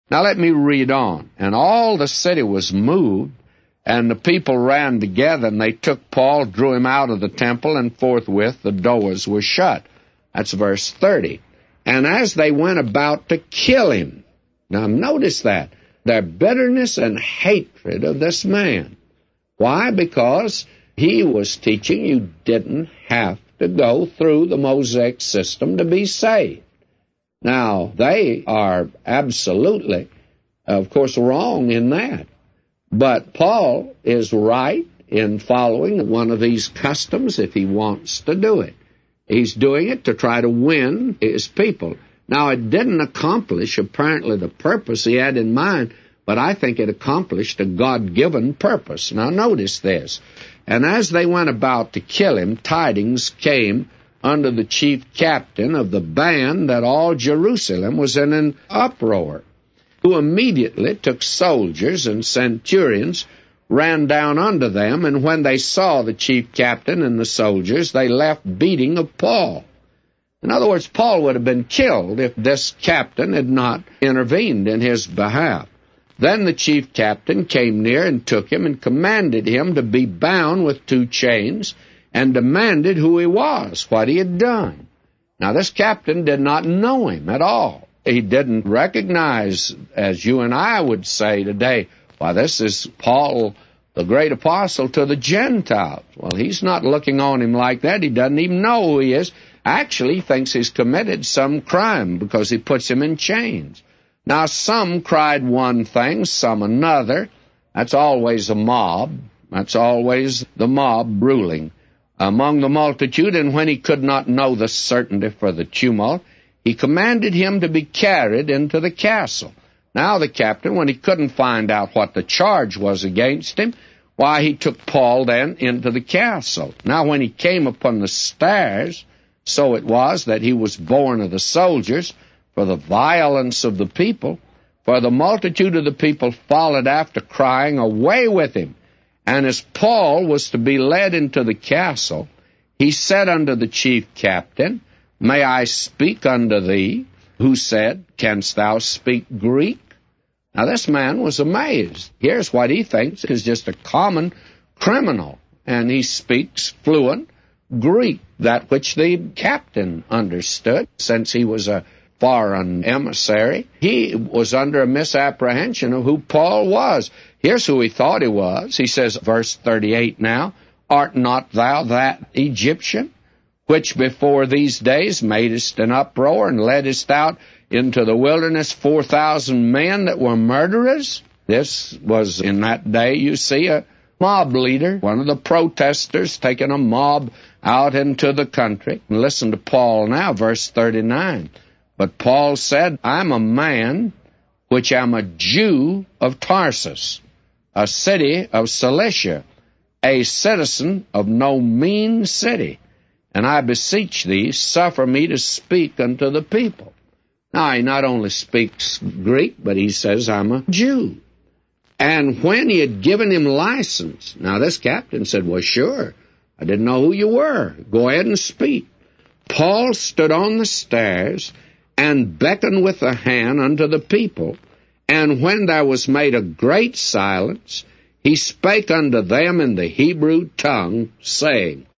Now let me read on. And all the city was moved, and the people ran together, and they took Paul, drew him out of the temple, and forthwith the doors were shut. That's verse 30. And as they went about to kill him, now notice that, their bitterness and hatred of this man. Why? Because he was teaching you didn't have to go through the Mosaic system to be saved. Now, they are absolutely, of course, wrong in that. But Paul is right in following one of these customs if he wants to do it. He's doing it to try to win his people. Now, it didn't accomplish, apparently, the purpose he had in mind, but I think it accomplished a God-given purpose. Now, notice this. And as they went about to kill him, tidings came unto the chief captain of the band that all Jerusalem was in an uproar, who immediately took soldiers and centurions, ran down unto them, and when they saw the chief captain and the soldiers, they left beating of Paul. In other words, Paul would have been killed if this captain had not intervened in his behalf. Then the chief captain came near and took him and commanded him to be bound with 2 chains, and demanded who he was, what he had done. Now, this captain did not know him at all. He didn't recognize, as you and I would say today, why, this is Paul, the great apostle to the Gentiles. Well, he's not looking on him like that. He doesn't even know who he is. Actually, he thinks he's committed some crime because he puts him in chains. Now, some cried one thing, some another. That's always a mob. That's always the mob ruling among the multitude. And when he could not know the certainty for the tumult, he commanded him to be carried into the castle. Now the captain, when he couldn't find out what the charge was against him, why, he took Paul then into the castle. Now when he came upon the stairs, so it was that he was borne of the soldiers for the violence of the people, for the multitude of the people followed after, crying, Away with him! And as Paul was to be led into the castle, he said unto the chief captain, May I speak unto thee? Who said, Canst thou speak Greek? Now this man was amazed. Here's what he thinks is just a common criminal, and he speaks fluent Greek, that which the captain understood, since he was a foreign emissary. He was under a misapprehension of who Paul was. Here's who he thought he was. He says, verse 38 now, Art not thou that Egyptian, which before these days madest an uproar, and leddest out into the wilderness 4,000 men that were murderers? This was, in that day, you see, a mob leader, one of the protesters, taking a mob out into the country. And listen to Paul now, verse 39. But Paul said, I'm a man which am a Jew of Tarsus, a city of Cilicia, a citizen of no mean city. And I beseech thee, suffer me to speak unto the people. Now, he not only speaks Greek, but he says, I'm a Jew. And when he had given him license, now this captain said, Well, sure, I didn't know who you were. Go ahead and speak. Paul stood on the stairs and beckoned with the hand unto the people. And when there was made a great silence, he spake unto them in the Hebrew tongue, saying,